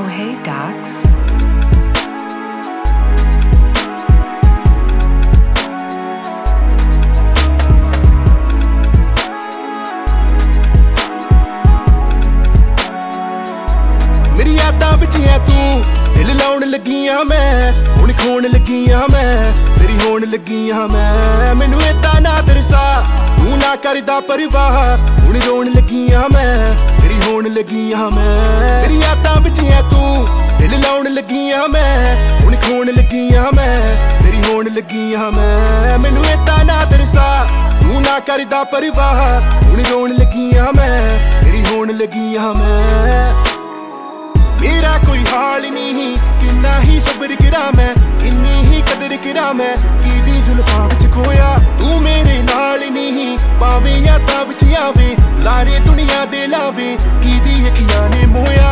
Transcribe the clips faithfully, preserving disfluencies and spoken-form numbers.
Oh, hey, Docs. मेरी यादां विच है तू दिल लाउण लगियां मैं हुण खोण लगियां मैं तेरी होण लगियां मैं मैनू इदां ना तरसा तू ना करदा परवाह हुण रोण लगियां मैं तेरी होण लगियां मैं मेरी यादां विच है तू दिल लाउण लगियां मैं हुण खोण लगियां मैं तेरी होण लगियां मैं मैनू इदां ना तरसा तू ना करदा परवाह हुण रोण लगियां मैं तेरी होण लगियां मैं मेरा कोई हाल नहीं किन्ना ही सबर करा मैं किन्नी ही कदर करा मैं कीदी जुल्फां विच खोया तू मेरे नाल नहीं पावे यादां विच आवे लारे दुनिया दे लावे कीदी अखियां ने मोया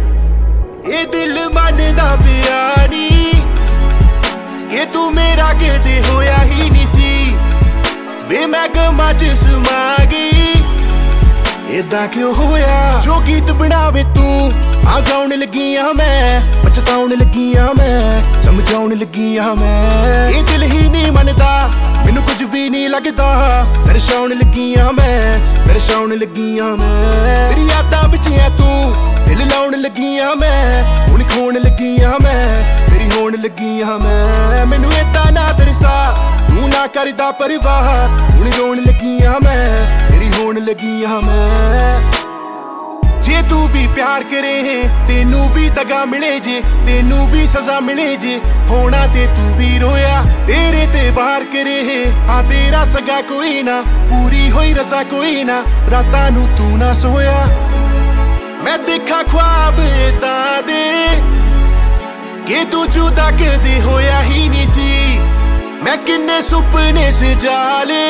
ए दिल मनदा पिया नी कि तू मेरा कदे होया ही नहीं सी वे मैं गमां च समा गई इदां क्यों होया जो गीत बनावे तू आ गाउण लगियां मैं पछताउण लगियां मैं समझाउण लगियां मैं ये दिल ही नहीं मनदा मैनू कुछ भी नहीं लगदा दर्शाउण लगियां मैं दर्शाउण लगियां मैं मेरी यादां विच है तू दिल लाउण लगियां मैं हुण खोण लगियां मैं तेरी होण लगियां मैं मैनू इदां ना तरसा तू ना करदा परवाह हुण रोण लगियां मैं तेरी होण लगियां मैं जे तू भी प्यार करे है तेनू भी दगा मिले जे तेनू भी सजा मिले जे होना ते तू भी रोया तेरे ते वार करे है आ तेरा सगा कोई ना पूरी होई रजा कोई ना रातां नू तू ना सोया मैं देखा ख्वाब इदां दे कि तू जुदा कदे होया ही नहीं सी मैं किन्ने सुपने सजा ले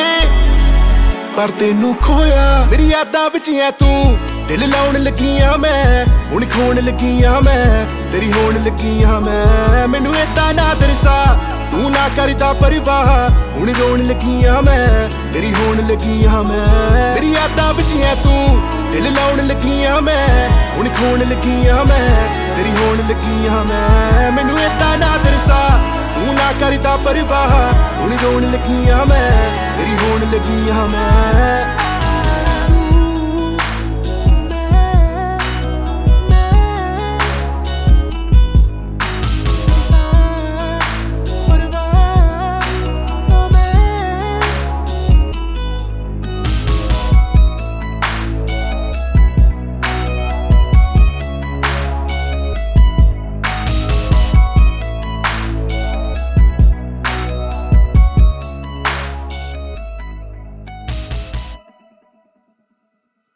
पर तेनू खोया मेरी यादां विच है तू दिल लाउण लगियां मैं हुण खोण लगियां मैं तेरी होण लगियां मैं मैनू इदां ना तरसा तू ना करदा परवाह हुण रोण लगियां मैं तेरी होण लगियां मैं मेरी यादां विच है तू दिल लाउण लगियां मैं हुण खोण लगियां मैं तेरी होण लगियां मैं मैनू इदां ना तरसा तू ना करदा परवाह हुण रोण लगियां मैं तेरी होण लगियां मैं